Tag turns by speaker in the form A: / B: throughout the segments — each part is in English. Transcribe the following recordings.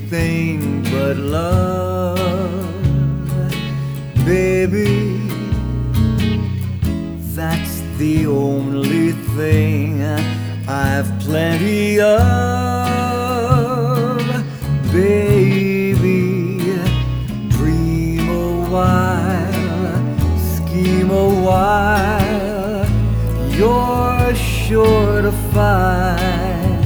A: anything but love, baby. That's the only thing I've plenty of, baby. Dream a while, scheme a while, you're sure to find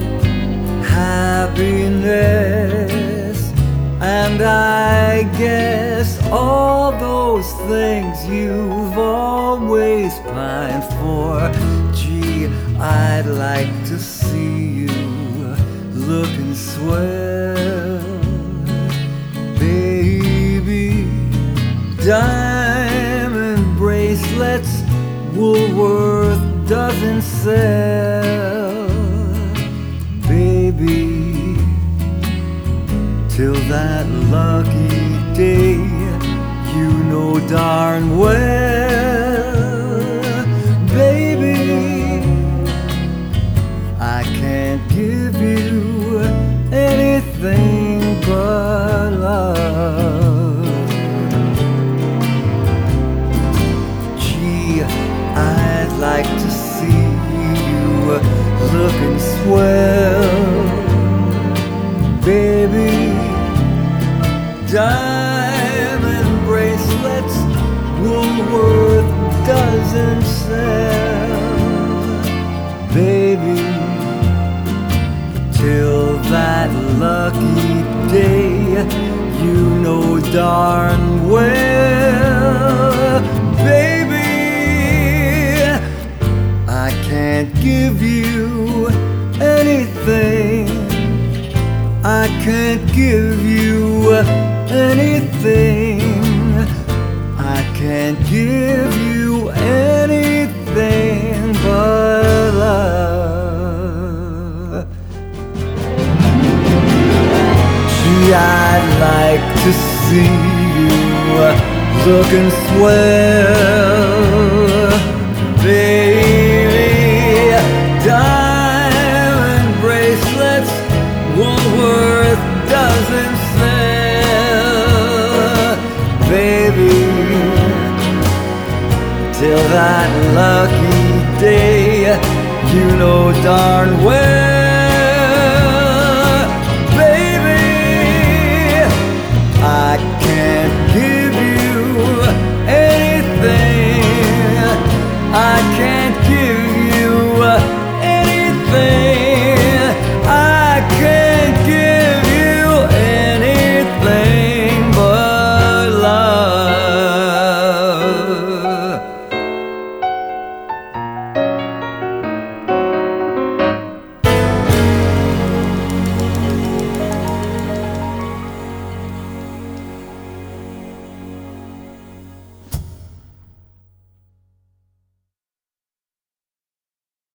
A: happiness. And I guess all those things you've always pined for. Gee, I'd like to see you looking swell, baby. Diamond bracelets Woolworth doesn't sell, baby. Till that lucky day, you know darn well, baby, I can't give you anything but love. Gee, I'd like to see you looking swell, baby. Diamond bracelets Woolworth doesn't sell, baby. Till that lucky day, you know darn well, baby, I can't give you anything. I can't give you anything. I can't give you anything but love. Gee, I'd like to see you looking swell, baby. Diamond bracelets Woolworth doesn't sell, baby. Till that lucky day, you know darn well,